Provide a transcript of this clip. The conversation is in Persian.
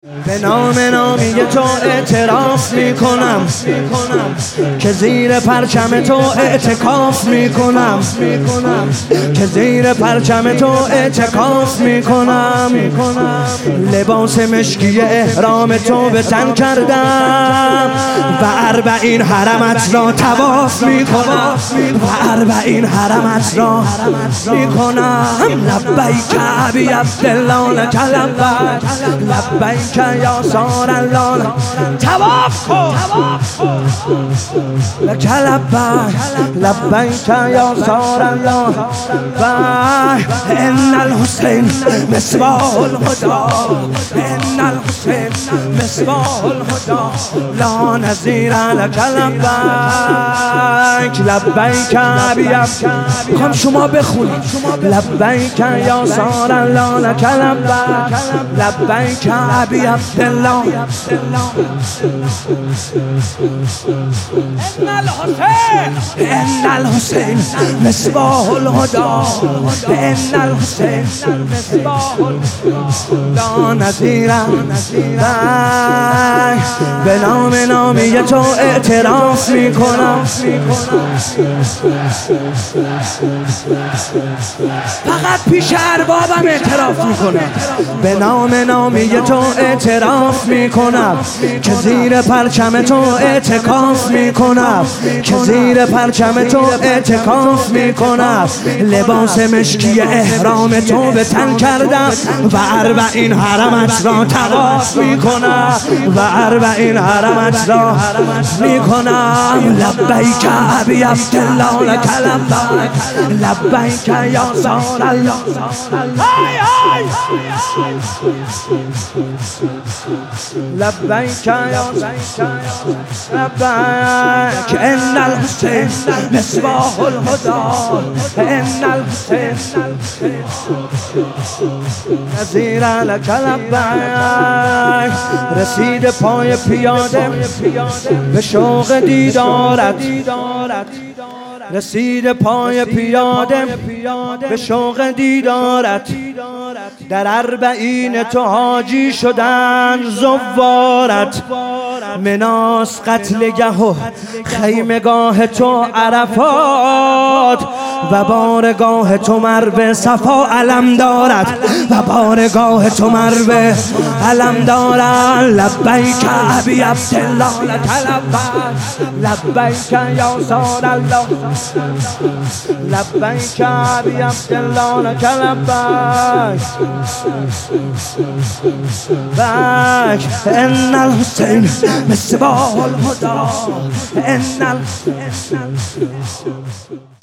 به نام نامی تو اعتراف میکنم که زیر پرچم تو اعتکاف میکنم که زیر پرچم تو اعتکاف میکنم لباس مشکی احرام تو به تن کردم و 40 حرمت را طواف میکنم و 40 حرمت را میکنم لبیک ابی عبدالله لک لبیک لبیک یا سار الله طواف کن لک لبیک لبیک یا سار الله ان الحسین مصباح الهدى ان الحسین مصباح الهدى لا نظیر لک لبیک لبیک ابی میخوام شما بخونید لبیک یا سار الله لک لبیک لبیک ابی عبدالله ان الحسین مصباح الهدى ان الحسین مصباح لا نظیر به نام نامی تو اعتراف میکنم فقط پیش اربابم اعتراف میکنم به نام نامی تو اعتراف میکنم که زیر پرچم تو اعتکاف میکنم که زیر پرچم تو اعتکاف میکنم لباس مشکی احرام تو به تن کردم و 40 حرمت را طواف میکنم و 40 حرمت را میکنم لبیک ابی عبدالله لک لبیک لبیک یا سار الله لبیک یا لبیک ان الحسین مصباح الهدى ان الحسین نظیر لک لبیک رسید پای پیاده به شوق دیدارت رسید پای پیاده به شوق دیدارت در 40 تو حاجی شدن زوارت مناس قتلگه و خیمگاه تو عرفات و بارگاه تو مروه صفا علم دارد و بارگاه تو مروه علم دارد لبیک ابی عبدالله لک لبیک یا سار الله لبیک ابی عبدالله لک لبیک ان الحسین مصباح الهدى ان